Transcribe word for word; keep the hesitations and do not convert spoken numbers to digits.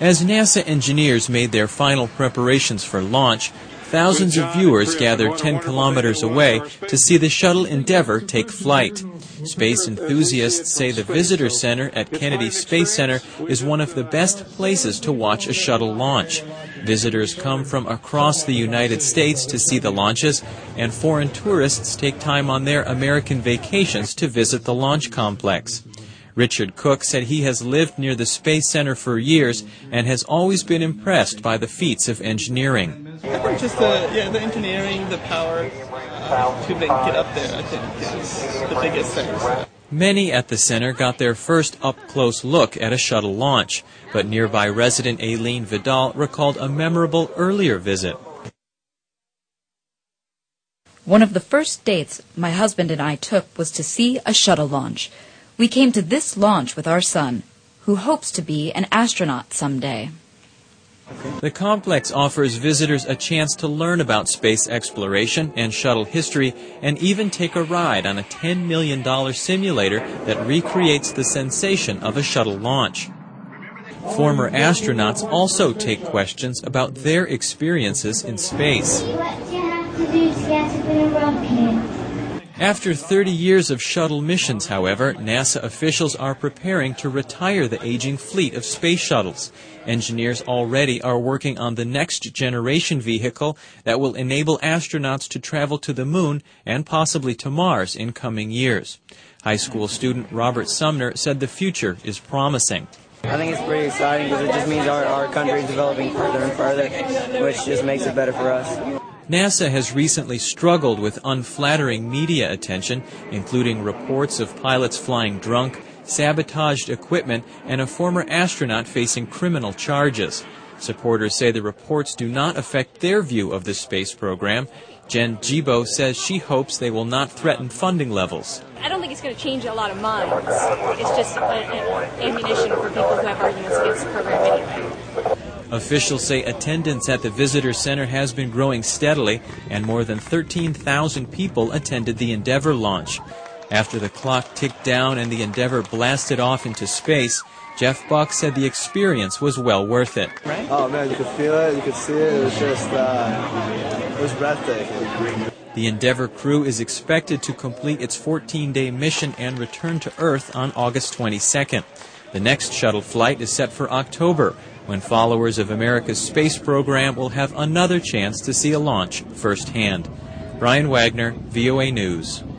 As NASA engineers made their final preparations for launch, thousands of viewers gathered ten kilometers away to see the shuttle Endeavour take flight. Space enthusiasts say the Visitor Center at Kennedy Space Center is one of the best places to watch a shuttle launch. Visitors come from across the United States to see the launches, and foreign tourists take time on their American vacations to visit the launch complex. Richard Cook said he has lived near the Space Center for years and has always been impressed by the feats of engineering. Just the, yeah, the engineering, the power uh, to get up there, I think, is the biggest thing. Many at the center got their first up-close look at a shuttle launch, but nearby resident Aileen Vidal recalled a memorable earlier visit. One of the first dates my husband and I took was to see a shuttle launch. We came to this launch with our son, who hopes to be an astronaut someday. The complex offers visitors a chance to learn about space exploration and shuttle history, and even take a ride on a ten million dollars simulator that recreates the sensation of a shuttle launch. Former astronauts also take questions about their experiences in space. After thirty years of shuttle missions, however, NASA officials are preparing to retire the aging fleet of space shuttles. Engineers already are working on the next generation vehicle that will enable astronauts to travel to the moon and possibly to Mars in coming years. High school student Robert Sumner said the future is promising. I think it's pretty exciting because it just means our, our country is developing further and further, which just makes it better for us. NASA has recently struggled with unflattering media attention, including reports of pilots flying drunk, sabotaged equipment, and a former astronaut facing criminal charges. Supporters say the reports do not affect their view of the space program. Jen Jibo says she hopes they will not threaten funding levels. I don't think it's going to change a lot of minds. It's just an ammunition for people who have arguments against the program anyway. Officials say attendance at the Visitor Center has been growing steadily, and more than thirteen thousand people attended the Endeavour launch. After the clock ticked down and the Endeavour blasted off into space, Jeff Buck said the experience was well worth it. Oh man, you could feel it, you could see it, it was just, uh, it was breathtaking. The Endeavour crew is expected to complete its fourteen-day mission and return to Earth on August twenty-second. The next shuttle flight is set for October, when followers of America's space program will have another chance to see a launch firsthand. Brian Wagner, V O A News.